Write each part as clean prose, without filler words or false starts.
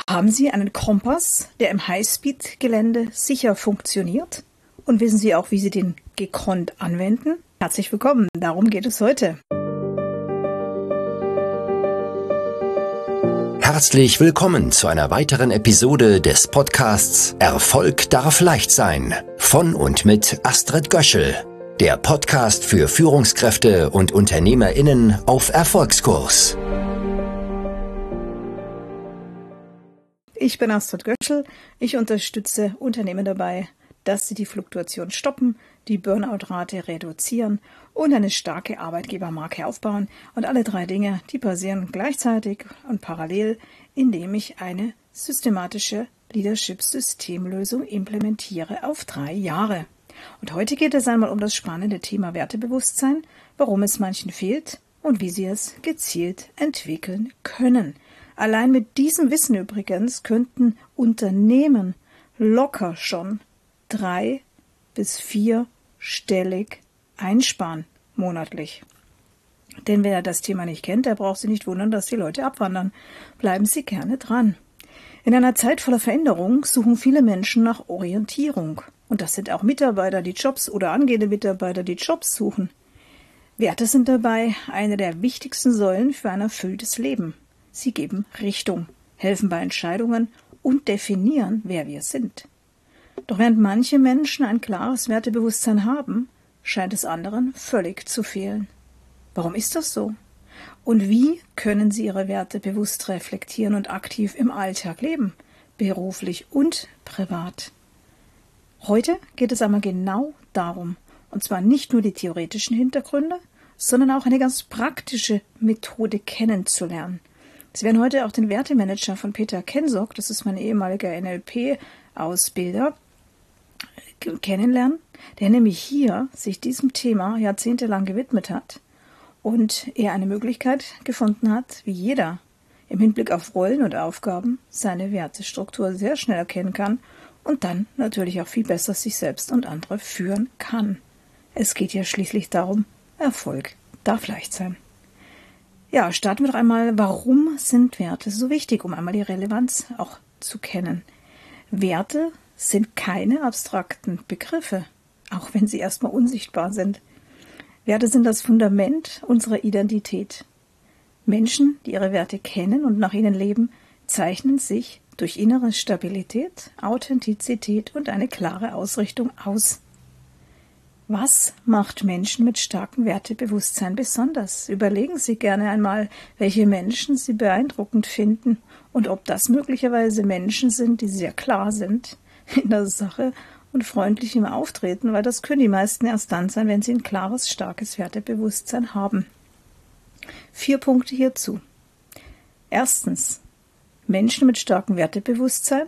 Haben Sie einen Kompass, der im Highspeed-Gelände sicher funktioniert? Und wissen Sie auch, wie Sie den gekonnt anwenden? Herzlich willkommen, darum geht es heute. Herzlich willkommen zu einer weiteren Episode des Podcasts Erfolg darf leicht sein von und mit Astrid Göschel, der Podcast für Führungskräfte und UnternehmerInnen auf Erfolgskurs. Ich bin Astrid Göschel. Ich unterstütze Unternehmen dabei, dass sie die Fluktuation stoppen, die Burnout-Rate reduzieren und eine starke Arbeitgebermarke aufbauen. Und alle drei Dinge, die passieren gleichzeitig und parallel, indem ich eine systematische Leadership-Systemlösung implementiere auf 3 Jahre. Und heute geht es einmal um das spannende Thema Wertebewusstsein, warum es manchen fehlt und wie sie es gezielt entwickeln können. Allein mit diesem Wissen übrigens könnten Unternehmen locker schon 3- bis 4-stellig einsparen monatlich. Denn wer das Thema nicht kennt, der braucht sich nicht wundern, dass die Leute abwandern. Bleiben Sie gerne dran. In einer Zeit voller Veränderung suchen viele Menschen nach Orientierung. Und das sind auch Mitarbeiter, die Jobs oder angehende Mitarbeiter, die Jobs suchen. Werte sind dabei eine der wichtigsten Säulen für ein erfülltes Leben. Sie geben Richtung, helfen bei Entscheidungen und definieren, wer wir sind. Doch während manche Menschen ein klares Wertebewusstsein haben, scheint es anderen völlig zu fehlen. Warum ist das so? Und wie können sie ihre Werte bewusst reflektieren und aktiv im Alltag leben, beruflich und privat? Heute geht es einmal genau darum, und zwar nicht nur die theoretischen Hintergründe, sondern auch eine ganz praktische Methode kennenzulernen. Sie werden heute auch den Wertemanager von Peter Kensok, das ist mein ehemaliger NLP-Ausbilder, kennenlernen, der nämlich hier sich diesem Thema jahrzehntelang gewidmet hat und er eine Möglichkeit gefunden hat, wie jeder im Hinblick auf Rollen und Aufgaben seine Wertestruktur sehr schnell erkennen kann und dann natürlich auch viel besser sich selbst und andere führen kann. Es geht ja schließlich darum, Erfolg darf leicht sein. Ja, starten wir doch einmal, warum sind Werte so wichtig, um einmal die Relevanz auch zu kennen. Werte sind keine abstrakten Begriffe, auch wenn sie erstmal unsichtbar sind. Werte sind das Fundament unserer Identität. Menschen, die ihre Werte kennen und nach ihnen leben, zeichnen sich durch innere Stabilität, Authentizität und eine klare Ausrichtung aus. Was macht Menschen mit starkem Wertebewusstsein besonders? Überlegen Sie gerne einmal, welche Menschen Sie beeindruckend finden und ob das möglicherweise Menschen sind, die sehr klar sind in der Sache und freundlich im Auftreten, weil das können die meisten erst dann sein, wenn sie ein klares, starkes Wertebewusstsein haben. 4 Punkte hierzu. Erstens, Menschen mit starkem Wertebewusstsein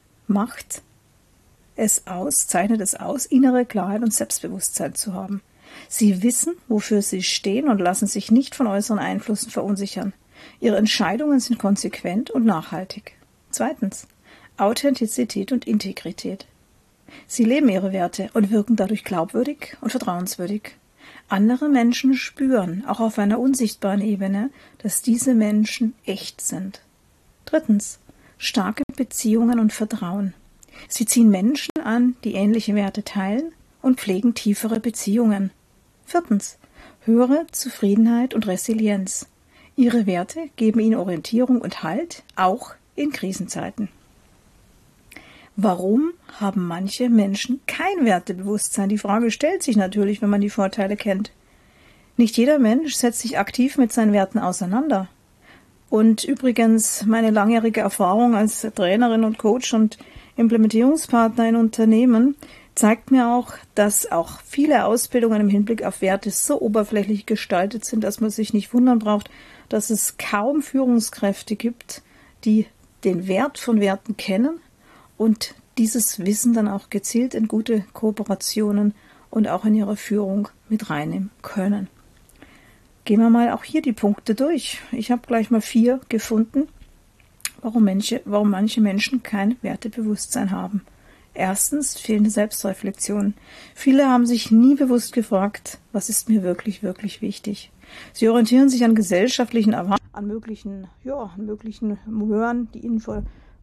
zeichnet es aus, innere Klarheit und Selbstbewusstsein zu haben. Sie wissen, wofür sie stehen und lassen sich nicht von äußeren Einflüssen verunsichern. Ihre Entscheidungen sind konsequent und nachhaltig. Zweitens, Authentizität und Integrität. Sie leben ihre Werte und wirken dadurch glaubwürdig und vertrauenswürdig. Andere Menschen spüren, auch auf einer unsichtbaren Ebene, dass diese Menschen echt sind. Drittens, starke Beziehungen und Vertrauen. Sie ziehen Menschen an, die ähnliche Werte teilen und pflegen tiefere Beziehungen. Viertens, höhere Zufriedenheit und Resilienz. Ihre Werte geben ihnen Orientierung und Halt, auch in Krisenzeiten. Warum haben manche Menschen kein Wertebewusstsein? Die Frage stellt sich natürlich, wenn man die Vorteile kennt. Nicht jeder Mensch setzt sich aktiv mit seinen Werten auseinander. Und übrigens, meine langjährige Erfahrung als Trainerin und Coach und Implementierungspartner in Unternehmen zeigt mir auch, dass auch viele Ausbildungen im Hinblick auf Werte so oberflächlich gestaltet sind, dass man sich nicht wundern braucht, dass es kaum Führungskräfte gibt, die den Wert von Werten kennen und dieses Wissen dann auch gezielt in gute Kooperationen und auch in ihre Führung mit reinnehmen können. Gehen wir mal auch hier die Punkte durch. Ich habe gleich mal 4 gefunden, warum manche Menschen kein Wertebewusstsein haben. Erstens, fehlende Selbstreflexion. Viele haben sich nie bewusst gefragt, was ist mir wirklich, wirklich wichtig. Sie orientieren sich an gesellschaftlichen Erwartungen, an möglichen Möhren, die ihnen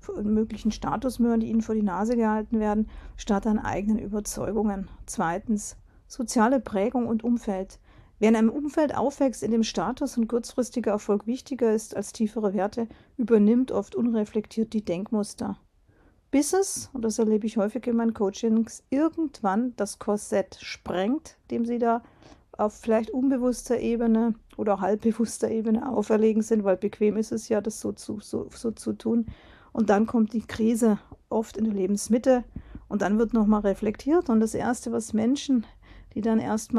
möglichen Statusmöhren, die ihnen vor die Nase gehalten werden, statt an eigenen Überzeugungen. Zweitens, soziale Prägung und Umfeld. Wer in einem Umfeld aufwächst, in dem Status und kurzfristiger Erfolg wichtiger ist als tiefere Werte, übernimmt oft unreflektiert die Denkmuster. Bis es, und das erlebe ich häufig in meinen Coachings, irgendwann das Korsett sprengt, dem sie da auf vielleicht unbewusster Ebene oder halbbewusster Ebene auferlegen sind, weil bequem ist es ja, das so zu tun. Und dann kommt die Krise oft in der Lebensmitte und dann wird nochmal reflektiert. Und das Erste, was Menschen, die dann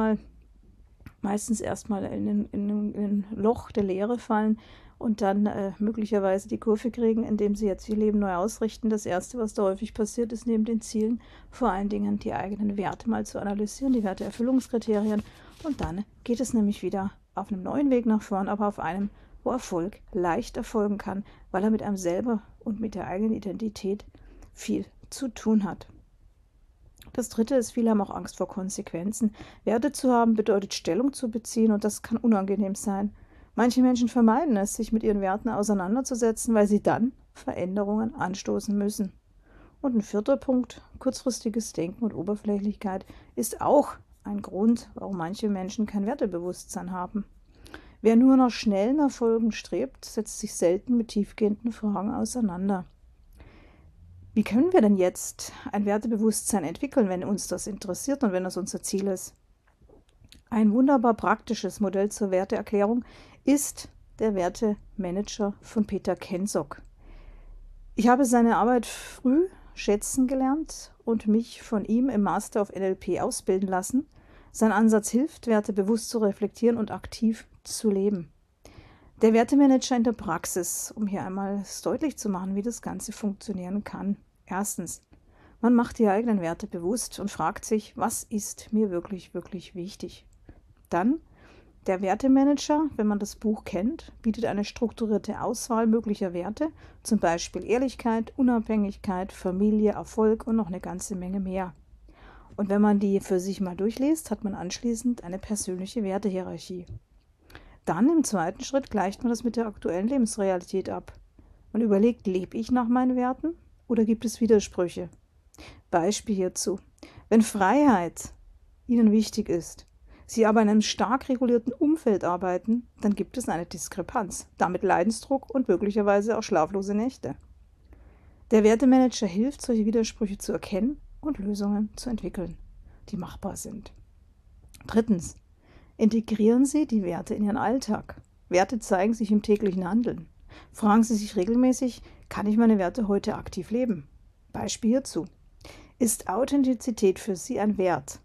meistens erstmal in ein Loch der Leere fallen und dann möglicherweise die Kurve kriegen, indem sie jetzt ihr Leben neu ausrichten. Das Erste, was da häufig passiert, ist neben den Zielen vor allen Dingen die eigenen Werte mal zu analysieren, die Werteerfüllungskriterien. Und dann geht es nämlich wieder auf einem neuen Weg nach vorn, aber auf einem, wo Erfolg leicht erfolgen kann, weil er mit einem selber und mit der eigenen Identität viel zu tun hat. Das Dritte ist, viele haben auch Angst vor Konsequenzen. Werte zu haben bedeutet Stellung zu beziehen und das kann unangenehm sein. Manche Menschen vermeiden es, sich mit ihren Werten auseinanderzusetzen, weil sie dann Veränderungen anstoßen müssen. Und ein vierter Punkt, kurzfristiges Denken und Oberflächlichkeit, ist auch ein Grund, warum manche Menschen kein Wertebewusstsein haben. Wer nur nach schnellen Erfolgen strebt, setzt sich selten mit tiefgehenden Fragen auseinander. Wie können wir denn jetzt ein Wertebewusstsein entwickeln, wenn uns das interessiert und wenn das unser Ziel ist? Ein wunderbar praktisches Modell zur Werteerklärung ist der Wertemanager von Peter Kensok. Ich habe seine Arbeit früh schätzen gelernt und mich von ihm im Master of NLP ausbilden lassen. Sein Ansatz hilft, Werte bewusst zu reflektieren und aktiv zu leben. Der Wertemanager in der Praxis, um hier einmal deutlich zu machen, wie das Ganze funktionieren kann. Erstens, man macht die eigenen Werte bewusst und fragt sich, was ist mir wirklich, wirklich wichtig? Dann, der Wertemanager, wenn man das Buch kennt, bietet eine strukturierte Auswahl möglicher Werte, zum Beispiel Ehrlichkeit, Unabhängigkeit, Familie, Erfolg und noch eine ganze Menge mehr. Und wenn man die für sich mal durchliest, hat man anschließend eine persönliche Wertehierarchie. Dann im zweiten Schritt gleicht man das mit der aktuellen Lebensrealität ab. Man überlegt, lebe ich nach meinen Werten oder gibt es Widersprüche? Beispiel hierzu. Wenn Freiheit Ihnen wichtig ist, Sie aber in einem stark regulierten Umfeld arbeiten, dann gibt es eine Diskrepanz, damit Leidensdruck und möglicherweise auch schlaflose Nächte. Der Wertemanager hilft, solche Widersprüche zu erkennen und Lösungen zu entwickeln, die machbar sind. Drittens. Integrieren Sie die Werte in Ihren Alltag. Werte zeigen sich im täglichen Handeln. Fragen Sie sich regelmäßig, kann ich meine Werte heute aktiv leben? Beispiel hierzu. Ist Authentizität für Sie ein Wert?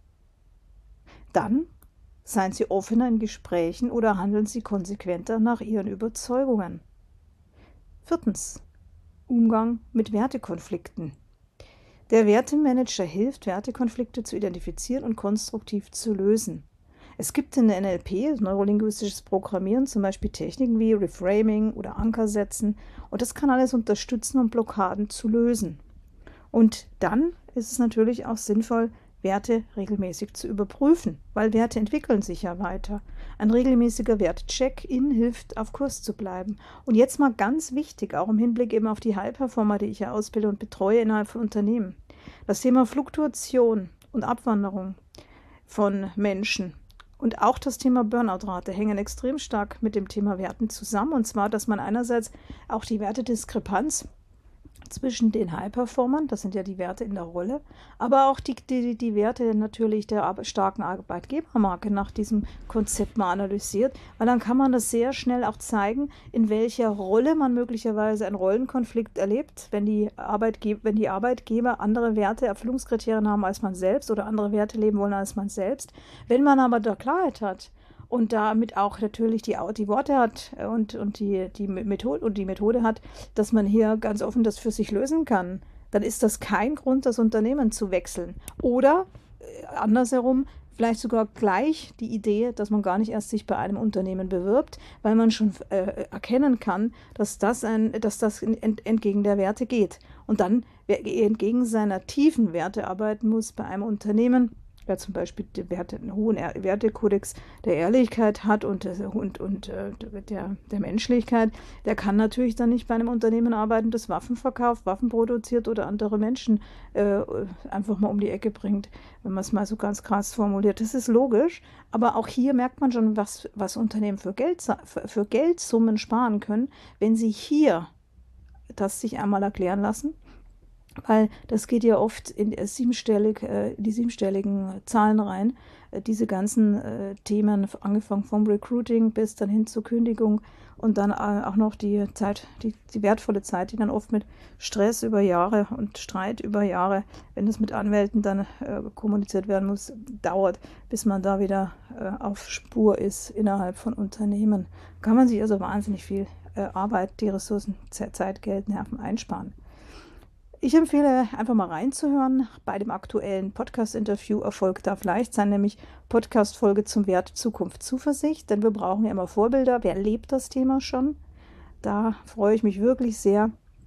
Dann seien Sie offener in Gesprächen oder handeln Sie konsequenter nach Ihren Überzeugungen. Viertens. Umgang mit Wertekonflikten. Der Wertemanager hilft, Wertekonflikte zu identifizieren und konstruktiv zu lösen. Es gibt in der NLP, neurolinguistisches Programmieren, zum Beispiel Techniken wie Reframing oder Ankersetzen und das kann alles unterstützen, um Blockaden zu lösen. Und dann ist es natürlich auch sinnvoll, Werte regelmäßig zu überprüfen, weil Werte entwickeln sich ja weiter. Ein regelmäßiger Wertcheck-in hilft, auf Kurs zu bleiben. Und jetzt mal ganz wichtig, auch im Hinblick eben auf die High-Performer, die ich ja ausbilde und betreue innerhalb von Unternehmen. Das Thema Fluktuation und Abwanderung von Menschen und auch das Thema Burnout-Rate hängen extrem stark mit dem Thema Werten zusammen. Und zwar, dass man einerseits auch die Wertediskrepanz zwischen den High-Performern, das sind ja die Werte in der Rolle, aber auch die Werte natürlich der starken Arbeitgebermarke nach diesem Konzept mal analysiert, weil dann kann man das sehr schnell auch zeigen, in welcher Rolle man möglicherweise einen Rollenkonflikt erlebt, wenn die Arbeitgeber andere Werte, Erfüllungskriterien haben als man selbst oder andere Werte leben wollen als man selbst. Wenn man aber da Klarheit hat, und damit auch natürlich die Worte hat und die Methode hat, dass man hier ganz offen das für sich lösen kann, dann ist das kein Grund, das Unternehmen zu wechseln. Oder andersherum, vielleicht sogar gleich die Idee, dass man gar nicht erst sich bei einem Unternehmen bewirbt, weil man schon erkennen kann, dass das entgegen der Werte geht. Und dann entgegen seiner tiefen Werte arbeiten muss bei einem Unternehmen, wer zum Beispiel einen hohen Wertekodex der Ehrlichkeit hat und der Menschlichkeit, der kann natürlich dann nicht bei einem Unternehmen arbeiten, das Waffen verkauft, Waffen produziert oder andere Menschen einfach mal um die Ecke bringt, wenn man es mal so ganz krass formuliert. Das ist logisch, aber auch hier merkt man schon, was Unternehmen für Geldsummen sparen können, wenn sie hier das sich einmal erklären lassen. Weil das geht ja oft in die siebenstelligen Zahlen rein. Diese ganzen Themen, angefangen vom Recruiting bis dann hin zur Kündigung und dann auch noch die Zeit, die wertvolle Zeit, die dann oft mit Stress über Jahre und Streit über Jahre, wenn das mit Anwälten dann kommuniziert werden muss, dauert, bis man da wieder auf Spur ist innerhalb von Unternehmen. Kann man sich also wahnsinnig viel Arbeit, die Ressourcen, Zeit, Geld, Nerven einsparen. Ich empfehle, einfach mal reinzuhören bei dem aktuellen Podcast-Interview Erfolg darf leicht sein, nämlich Podcast-Folge zum Wert Zukunft Zuversicht, denn wir brauchen ja immer Vorbilder. Wer lebt das Thema schon? Da freue ich mich wirklich sehr,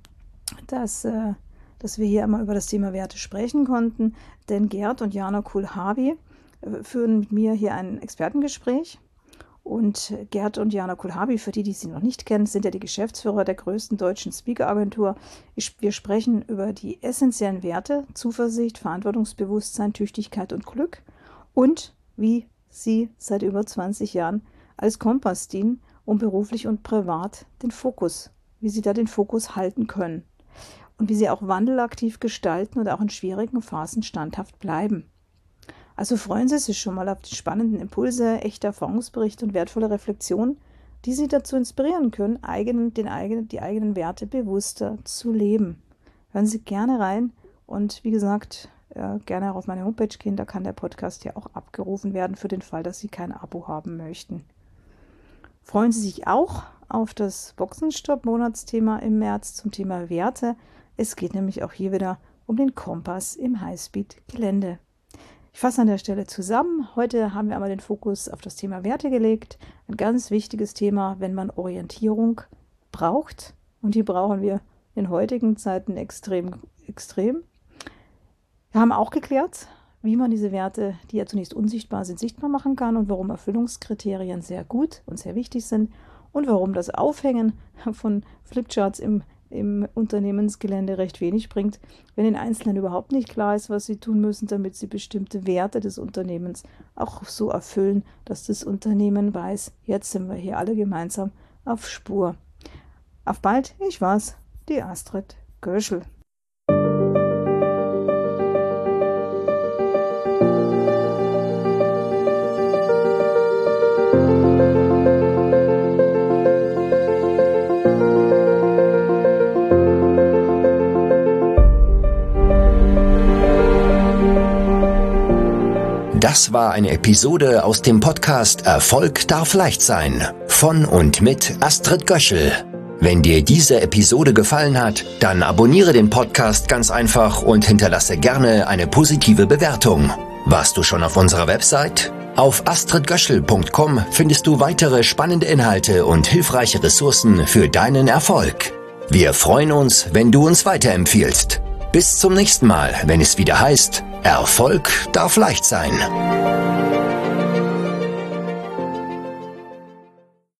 dass wir hier einmal über das Thema Werte sprechen konnten, denn Gerd und Jana Kulhavi führen mit mir hier ein Expertengespräch. Und Gerd und Jana Kulhavi, für die sie noch nicht kennen, sind ja die Geschäftsführer der größten deutschen Speaker-Agentur. Wir sprechen über die essentiellen Werte, Zuversicht, Verantwortungsbewusstsein, Tüchtigkeit und Glück und wie sie seit über 20 Jahren als Kompass dienen, um beruflich und privat wie sie da den Fokus halten können und wie sie auch Wandel aktiv gestalten und auch in schwierigen Phasen standhaft bleiben. Also freuen Sie sich schon mal auf die spannenden Impulse, echte Erfahrungsberichte und wertvolle Reflexionen, die Sie dazu inspirieren können, die eigenen Werte bewusster zu leben. Hören Sie gerne rein und wie gesagt, gerne auch auf meine Homepage gehen, da kann der Podcast ja auch abgerufen werden für den Fall, dass Sie kein Abo haben möchten. Freuen Sie sich auch auf das Boxenstopp-Monatsthema im März zum Thema Werte. Es geht nämlich auch hier wieder um den Kompass im Highspeed-Gelände. Ich fasse an der Stelle zusammen. Heute haben wir einmal den Fokus auf das Thema Werte gelegt. Ein ganz wichtiges Thema, wenn man Orientierung braucht. Und die brauchen wir in heutigen Zeiten extrem. Wir haben auch geklärt, wie man diese Werte, die ja zunächst unsichtbar sind, sichtbar machen kann und warum Erfüllungskriterien sehr gut und sehr wichtig sind und warum das Aufhängen von Flipcharts im Unternehmensgelände recht wenig bringt, wenn den Einzelnen überhaupt nicht klar ist, was sie tun müssen, damit sie bestimmte Werte des Unternehmens auch so erfüllen, dass das Unternehmen weiß, jetzt sind wir hier alle gemeinsam auf Spur. Auf bald, ich war's, die Astrid Göschel. Das war eine Episode aus dem Podcast Erfolg darf leicht sein von und mit Astrid Göschel. Wenn dir diese Episode gefallen hat, dann abonniere den Podcast ganz einfach und hinterlasse gerne eine positive Bewertung. Warst du schon auf unserer Website? Auf astridgöschel.com findest du weitere spannende Inhalte und hilfreiche Ressourcen für deinen Erfolg. Wir freuen uns, wenn du uns weiterempfiehlst. Bis zum nächsten Mal, wenn es wieder heißt, Erfolg darf leicht sein.